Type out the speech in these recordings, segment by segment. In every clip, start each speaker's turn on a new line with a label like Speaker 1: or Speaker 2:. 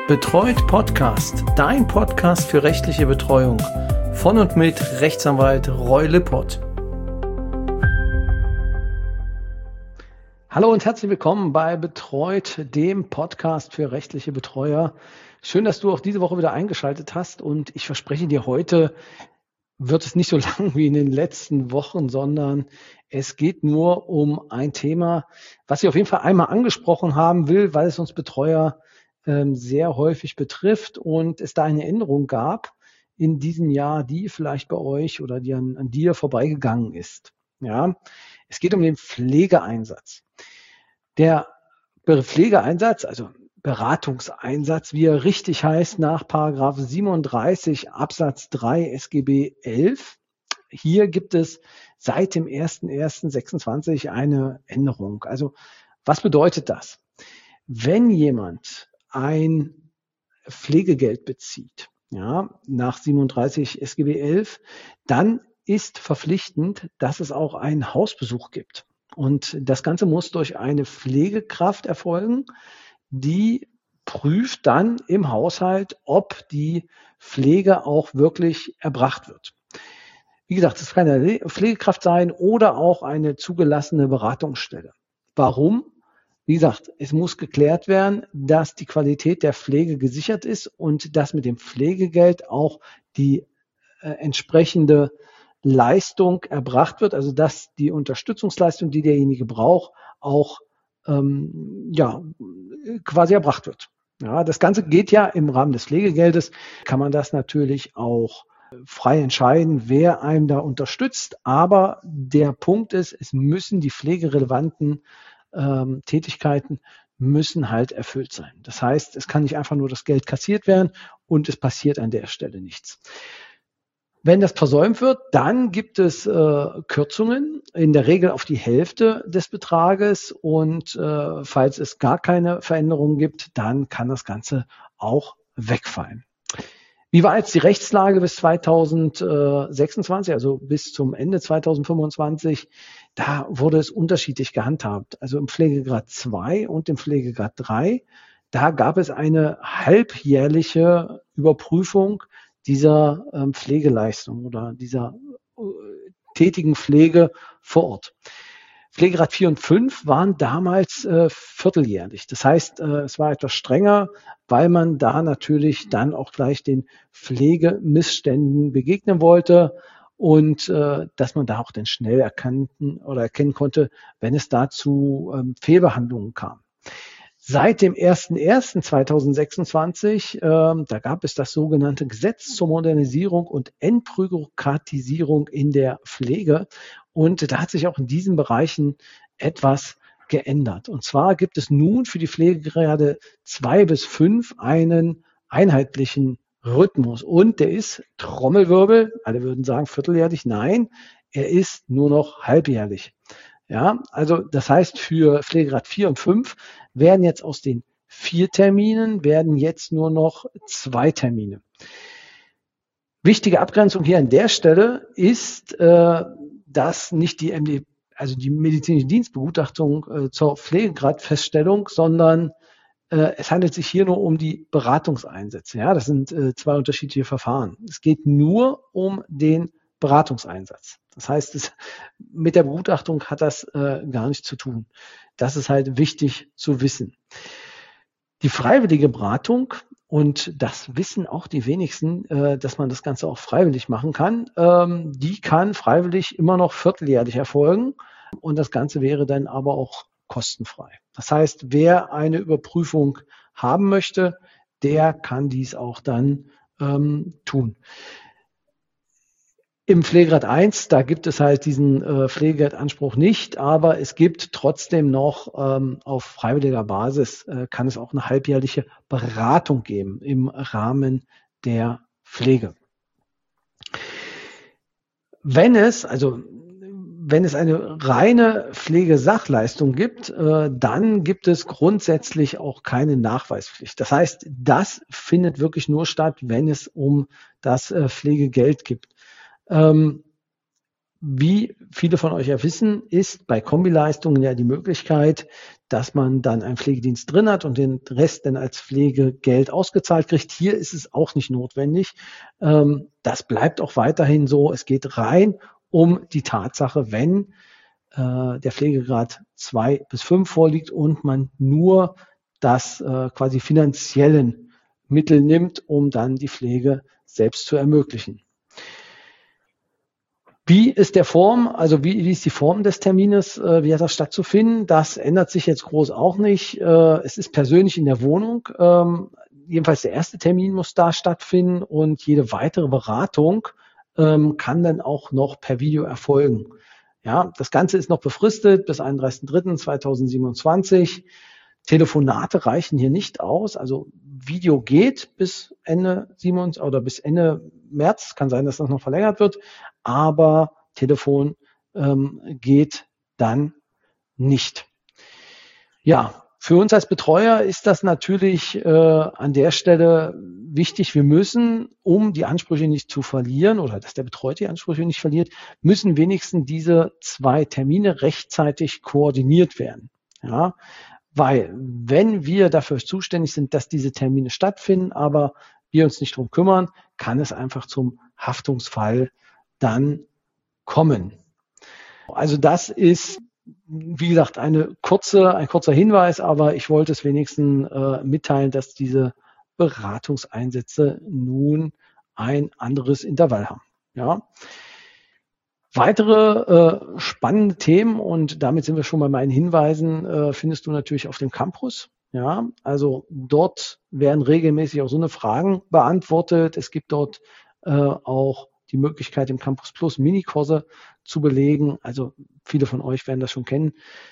Speaker 1: Betreut Podcast, dein Podcast für rechtliche Betreuung. Von und mit Rechtsanwalt Roy Lippert. Hallo und herzlich willkommen bei Betreut, dem Podcast für rechtliche Betreuer. Schön, dass du auch diese Woche wieder eingeschaltet hast und ich verspreche dir, heute wird es nicht so lang wie in den letzten Wochen, sondern es geht nur um ein Thema, was ich auf jeden Fall einmal angesprochen haben will, weil es uns Betreuer sehr häufig betrifft und es da eine Änderung gab in diesem Jahr, die vielleicht bei euch oder die an dir vorbeigegangen ist. Ja, es geht um den Pflegeeinsatz. Der Pflegeeinsatz, also Beratungseinsatz, wie er richtig heißt, nach Paragraph 37 Absatz 3 SGB 11. Hier gibt es seit dem 01.01.26 eine Änderung. Also was bedeutet das? Wenn jemand ein Pflegegeld bezieht, ja, nach 37 SGB 11, dann ist verpflichtend, dass es auch einen Hausbesuch gibt. Und das Ganze muss durch eine Pflegekraft erfolgen, die prüft dann im Haushalt, ob die Pflege auch wirklich erbracht wird. Wie gesagt, es kann eine Pflegekraft sein oder auch eine zugelassene Beratungsstelle. Warum? Wie gesagt, es muss geklärt werden, dass die Qualität der Pflege gesichert ist und dass mit dem Pflegegeld auch die entsprechende Leistung erbracht wird, also dass die Unterstützungsleistung, die derjenige braucht, auch quasi erbracht wird. Ja, das Ganze geht ja im Rahmen des Pflegegeldes, kann man das natürlich auch frei entscheiden, wer einem da unterstützt. Aber der Punkt ist, es müssen die pflegerelevanten Tätigkeiten müssen halt erfüllt sein. Das heißt, es kann nicht einfach nur das Geld kassiert werden und es passiert an der Stelle nichts. Wenn das versäumt wird, dann gibt es Kürzungen, in der Regel auf die Hälfte des Betrages und falls es gar keine Veränderung gibt, dann kann das Ganze auch wegfallen. Wie war jetzt die Rechtslage bis 2026, also bis zum Ende 2025? Da wurde es unterschiedlich gehandhabt. Also im Pflegegrad 2 und im Pflegegrad 3, da gab es eine halbjährliche Überprüfung dieser Pflegeleistung oder dieser tätigen Pflege vor Ort. Pflegegrad 4 und 5 waren damals vierteljährlich. Das heißt, es war etwas strenger, weil man da natürlich dann auch gleich den Pflegemissständen begegnen wollte und dass man da auch dann schnell erkennen konnte, wenn es da zu Fehlbehandlungen kam. Seit dem 01.01.2026, da gab es das sogenannte Gesetz zur Modernisierung und Entbürokratisierung in der Pflege. Und da hat sich auch in diesen Bereichen etwas geändert. Und zwar gibt es nun für die Pflegegrade 2 bis 5 einen einheitlichen Rhythmus. Und der ist Trommelwirbel, alle würden sagen vierteljährlich, nein, er ist nur noch halbjährlich. Ja, also das heißt, für Pflegegrad 4 und 5 werden jetzt aus den 4 Terminen werden jetzt nur noch 2 Termine. Wichtige Abgrenzung hier an der Stelle ist, dass nicht die die medizinische Dienstbegutachtung zur Pflegegradfeststellung, sondern es handelt sich hier nur um die Beratungseinsätze. Ja, das sind 2 unterschiedliche Verfahren. Es geht nur um den Beratungseinsatz. Das heißt, mit der Begutachtung hat das gar nichts zu tun. Das ist halt wichtig zu wissen. Die freiwillige Beratung, und das wissen auch die wenigsten, dass man das Ganze auch freiwillig machen kann, die kann freiwillig immer noch vierteljährlich erfolgen und das Ganze wäre dann aber auch kostenfrei. Das heißt, wer eine Überprüfung haben möchte, der kann dies auch dann tun. Im Pflegegrad 1, da gibt es halt diesen Pflegegeldanspruch nicht, aber es gibt trotzdem noch auf freiwilliger Basis, kann es auch eine halbjährliche Beratung geben im Rahmen der Pflege. Wenn es eine reine Pflegesachleistung gibt, dann gibt es grundsätzlich auch keine Nachweispflicht. Das heißt, das findet wirklich nur statt, wenn es um das Pflegegeld geht. Wie viele von euch ja wissen, ist bei Kombileistungen ja die Möglichkeit, dass man dann einen Pflegedienst drin hat und den Rest dann als Pflegegeld ausgezahlt kriegt. Hier ist es auch nicht notwendig. Das bleibt auch weiterhin so. Es geht rein um die Tatsache, wenn der Pflegegrad 2 bis 5 vorliegt und man nur das quasi finanziellen Mittel nimmt, um dann die Pflege selbst zu ermöglichen. Wie ist der Form, also wie ist die Form des Termines, wie hat das stattzufinden? Das ändert sich jetzt groß auch nicht. Es ist persönlich in der Wohnung. Jedenfalls der erste Termin muss da stattfinden und jede weitere Beratung kann dann auch noch per Video erfolgen. Ja, das Ganze ist noch befristet bis 31.03.2027. Telefonate reichen hier nicht aus. Also Video geht bis Ende März. Kann sein, dass das noch verlängert wird, aber Telefon geht dann nicht. Ja, für uns als Betreuer ist das natürlich an der Stelle wichtig. Wir müssen, um die Ansprüche nicht zu verlieren oder dass der Betreute die Ansprüche nicht verliert, müssen wenigstens diese 2 Termine rechtzeitig koordiniert werden. Ja, weil wenn wir dafür zuständig sind, dass diese Termine stattfinden, aber wir uns nicht drum kümmern, kann es einfach zum Haftungsfall dann kommen. Also das ist, wie gesagt, ein kurzer Hinweis, aber ich wollte es wenigstens mitteilen, dass diese Beratungseinsätze nun ein anderes Intervall haben. Ja. Weitere spannende Themen, und damit sind wir schon bei meinen Hinweisen, findest du natürlich auf dem Campus. Ja, also dort werden regelmäßig auch so eine Fragen beantwortet. Es gibt dort auch die Möglichkeit, im Campus Plus Minikurse zu belegen. Also viele von euch werden das schon kennen.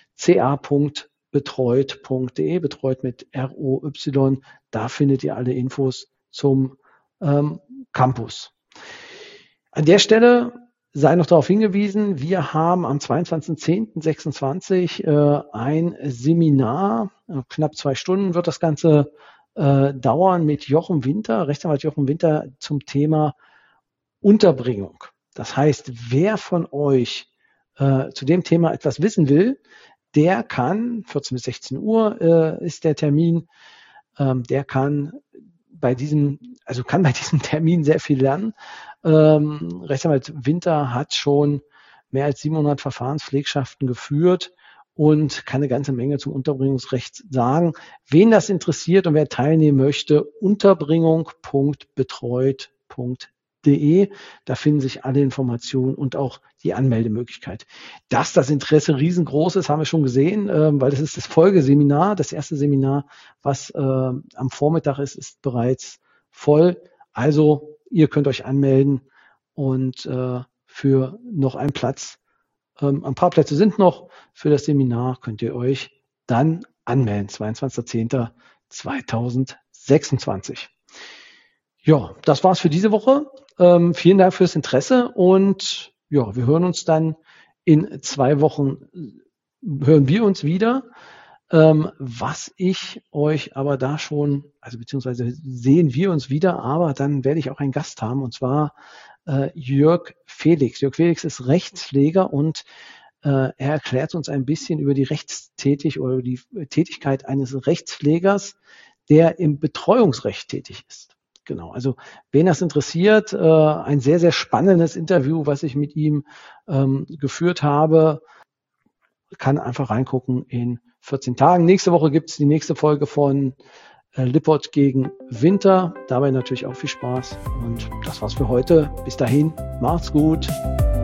Speaker 1: ca.betreut.de, betreut mit ROY. Da findet ihr alle Infos zum Campus. An der Stelle sei noch darauf hingewiesen, wir haben am 22.10.26 ein Seminar, knapp 2 Stunden wird das Ganze dauern, mit Jochen Winter, Rechtsanwalt Jochen Winter, zum Thema Unterbringung. Das heißt, wer von euch zu dem Thema etwas wissen will, der kann, 14 bis 16 Uhr ist der Termin, der kann bei diesem Termin sehr viel lernen. Rechtsanwalt Winter hat schon mehr als 700 Verfahrenspflegschaften geführt und kann eine ganze Menge zum Unterbringungsrecht sagen. Wen das interessiert und wer teilnehmen möchte, unterbringung.betreut.de. Da finden sich alle Informationen und auch die Anmeldemöglichkeit. Dass das Interesse riesengroß ist, haben wir schon gesehen, weil das ist das Folgeseminar. Das erste Seminar, was am Vormittag ist bereits voll. Also ihr könnt euch anmelden und für noch einen Platz, ein paar Plätze sind noch für das Seminar, könnt ihr euch dann anmelden. 22.10.2026. Ja, das war's für diese Woche. Vielen Dank fürs Interesse und ja, wir hören uns dann in 2 Wochen, hören wir uns wieder. Was ich euch aber da schon, also beziehungsweise sehen wir uns wieder, aber dann werde ich auch einen Gast haben, und zwar Jörg Felix. Jörg Felix ist Rechtspfleger und er erklärt uns ein bisschen über die die Tätigkeit eines Rechtspflegers, der im Betreuungsrecht tätig ist. Genau, also wen das interessiert, ein sehr, sehr spannendes Interview, was ich mit ihm geführt habe, kann einfach reingucken in 14 Tagen. Nächste Woche gibt es die nächste Folge von Lippert gegen Winter. Dabei natürlich auch viel Spaß. Und das war's für heute. Bis dahin, macht's gut.